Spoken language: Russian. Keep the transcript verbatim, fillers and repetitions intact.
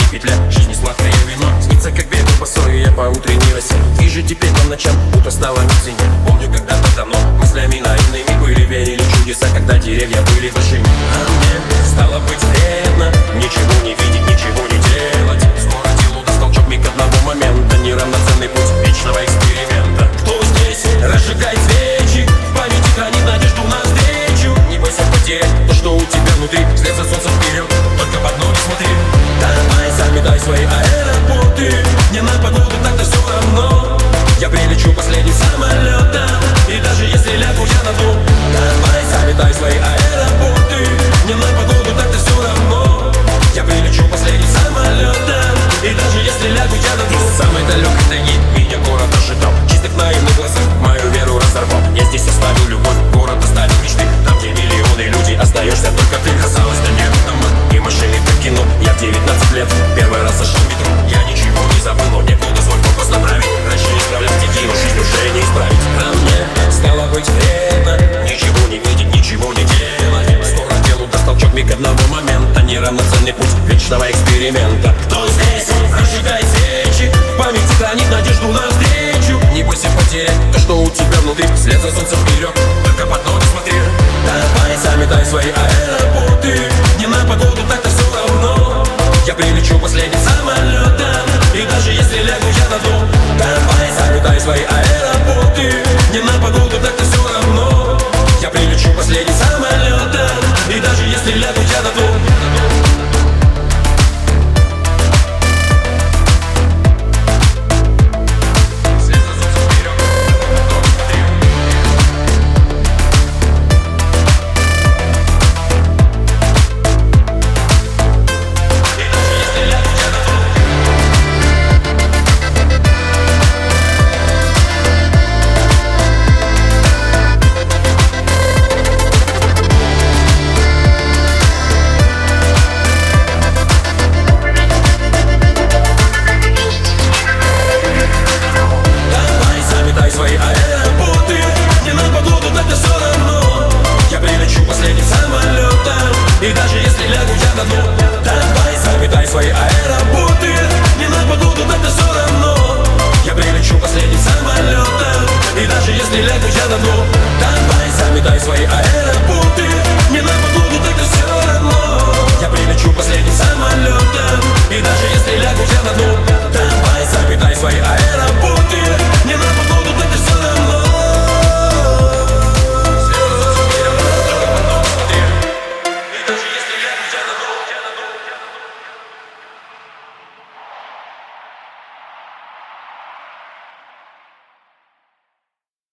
не петля, жизни сладкое вино. Снится, как бегу по сою я по утренней росе. Вижу теперь по ночам, утро стало медленнее. Помню, когда-то давно мыслями наивными были, верили в чудеса, когда деревья были большими. А мне стало быть вредно ничего не видеть, ничего не делать. Скоро делу даст толчок, миг одного момента, неравноценный путь вечного эксперимента. Кто здесь разжигает свечи, в памяти хранит надежду на встречу? Не бойся потерять то, что у тебя внутри, вслед за солнцем вперед, только под ноги смотри. Давай, заметай свои аэропорты, мне на погоду так-то все равно. Я прилечу последним самолетом, и даже если лягу я на дно. Давай, заметай свои аэропорты, мне на погоду так-то все равно. Я прилечу последним самолетом, и даже если лягу я на дно. Из самой далекой тайги меня город ожидал, чистых наивных глазах мою веру разорвал. Я здесь оставил любовь, город оставил мечты, там где миллионы людей, остаешься только ты. Казалось, да нет, дома и машины как кино. Я в девятнадцать лет первый раз зашел в метро. Я ничего не забыл, но некуда свой фокус направить. Раньше исправлял стихи, но жизнь уже не исправить. А мне стало быть вредно ничего не видеть, ничего не делать. Скоро делу даст толчок, миг одного момента, неравноценный путь вечного эксперимента. Кто здесь разжигает свечи, в памяти хранит надежду на встречу? Не бойся потерять то, что у тебя внутри, вслед за солнцем вперед, только под ноги смотри. Давай, заметай свои аэропорты, мне на погоду так-то все равно. Я прилечу последним самолетом, и даже если лягу я на дно. Давай, заметай свои аэропорты, мне на погоду так-то все равно. Я прилечу последним самолетом, и даже если лягу я на дно. Свои аэропорты, мне на погоду так-то все равно. Я прилечу последним самолетом, и даже если лягу я на дно.